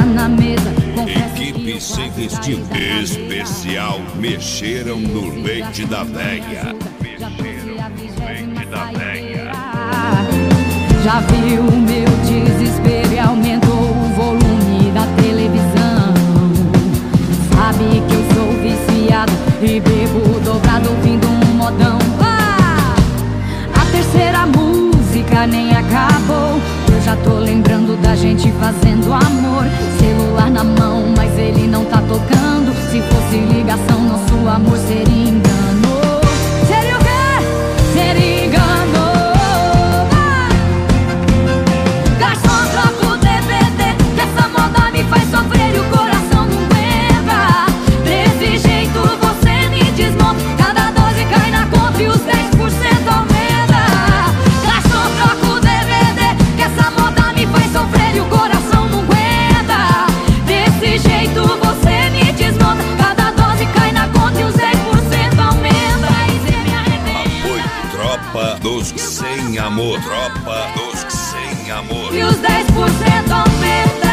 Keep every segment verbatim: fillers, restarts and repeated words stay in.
na mesa. Equipe sem destino. Especial Mexeram no Leite da Véia. Mexeram no Leite da Véia. Já viu o meu desespero e aumentou o volume da televisão. Sabe que eu sou viciado e bebo dobrado ouvindo um modão. Ah! A terceira música nem acabou. Eu já tô lembrando da gente fazendo amor. Celular na mão, mas ele não tá tocando. Se fosse ligação, nosso amor seria engano. Seria o quê? Seria engano. Ah! Garçom, troca o D V D, que essa moda me faz sofrer e o coração não aguenta. Desse jeito você me desmonta. Cada dose cai na conta e os dez por cento aumenta. Garçom, troca o D V D, que essa moda me faz sofrer e o coração não aguenta. Desse jeito você me desmonta. Cada dose cai na conta e os dez por cento aumenta. E você me arrepende. Apoio Tropa dos Sem Amor. Tropa dos Sem Amor. E os dez por cento aumenta.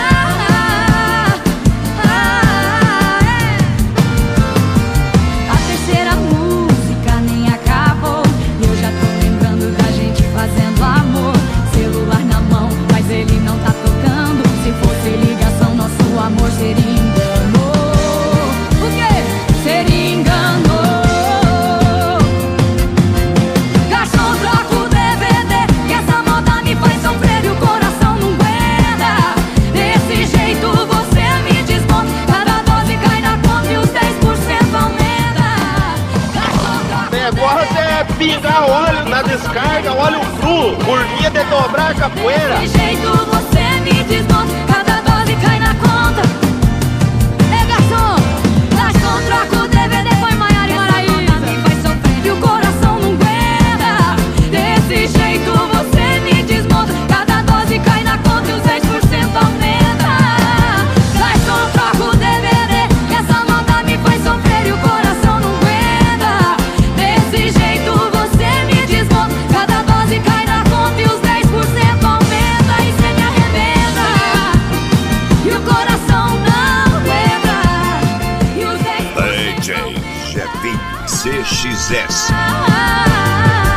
Ah, é. A terceira música nem acabou. Eu já tô lembrando da gente fazendo amor. Celular na mão, mas ele não tá tocando. Se fosse ligação, nosso amor seria engano. O quê? Seria engano. Garçom, troca o D V D, que essa moda me faz sofrer e o coração não aguenta. Desse jeito você me desmonta. Cada dose cai na conta e os dez por cento aumenta. Garçom, troca O negócio é pingar óleo na descarga, óleo cru, burguinha de dobrar a capoeira. Desse jeito você me desmonta. Cada dose cai na conta. Ei, garçom, garçom, troca o D V D, põe Maiara e Maraísa. Me faz sofrer e o coração não aguenta. Desse jeito você me desmonta. Cada dose cai na conta e os dez por cento aumenta. Garçom, troca o D V D, que essa moda me faz sofrer e o coração não aguenta. Desse jeito você me desmonta. Cada dose cai na conta e os dez por cento aumenta. E cê me arrebenta e o coração não aguenta. E os dez por cento D J Jefinho C X S. aumenta.